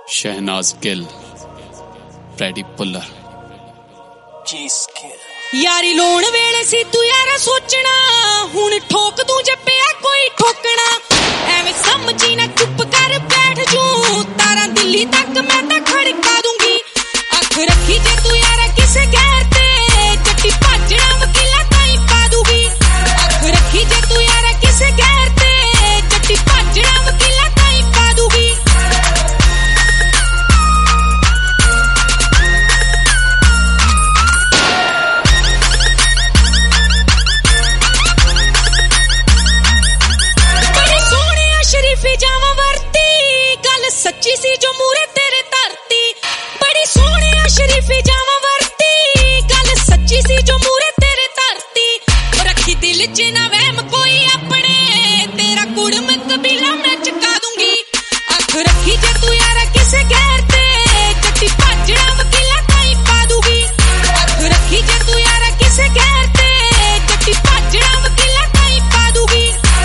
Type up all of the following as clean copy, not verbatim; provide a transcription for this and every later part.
Shehnaaz Gill, Freddy पुल्लर। यारी लोण वेले सी तू यारा सोचना, हुण ठोक तू जप्पिया कोई ठोकना। एवें समझी ना चुप कर बैठ जू, तारा दिल्ली तक मैं तां खड़का दूंगी। अख रखी जे तू यारा किसे गैर ते, जट्टी भाजना वकीला ताईं पा दूंगी। अख रखी जे तू यारा किसे गैर ते, जट्टी भाजना वकीला ताईं पा दूंगी। सच्ची सी जो मूरे तेरे धरती, बड़ी सोहनी शरीफी जावा वरती। गल सच्ची सी जो मूरे तेरे धरती, रखी दिल च ना वहम कोई अपने, तेरा कुड़म कबीला मैं चका दूंगी। अख रखी जे तू यारा किसे गैर ते, जट्टी भाजना वकीला ताईं पा दूंगी। अख रखी जे तू यारा किसे गैर ते, जट्टी भाजना वकीला ताईं पा दूंगी।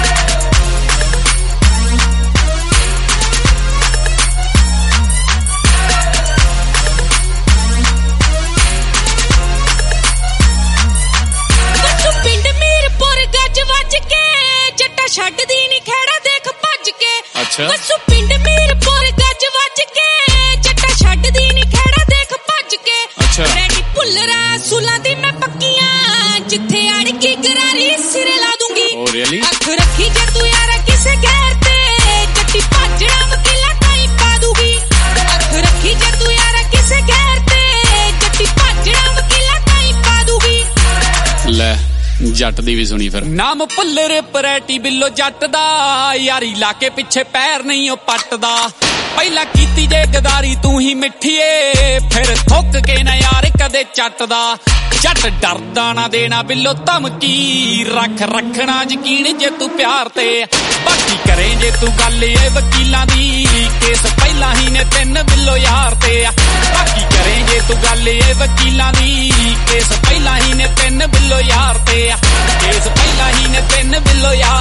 छड्ड दी नी खेड़ा देख भज के, बसू पिंड मीरपुर गज वज के, जट्टा छड्ड दी नी खेड़ा देख भज के। फ्रेडी पुल्लरा सुला दी मैं पक्कियां, जिथे अड़की गरारी सिरे ला दूंगी। अख रखी जे तू यारा किसे गैर ते, जट्टी भाजना वकीला ताईं पा दूंगी। अख रखी जे तू यारा किसे गैर ते, जट्टी भाजना वकीला ताईं पा दूंगी। ले जट दी भी सुनी फिर। नाम पुल्लर परेटी बिल्लो जट दा, यारी लाके पिछे पैर नहीं ओ पटदा। पहला कीती जे गदारी तू ही मिठिए, फिर थुक के ना यार कदे चटदा। जट डरदा ना देना बिल्लो धमकी, रख रखना यकीन जे तू प्यार ते। बाकी करे जे तू गल ए वकीलां दी, केस पहला ही ने 3 बिल्लो यार ते। बाकी करे जे तू गल ए वकीलां दी, केस पहला ही ने 3 बिल्लो यार ते। केस पहला ही ने 3 बिल्लो यार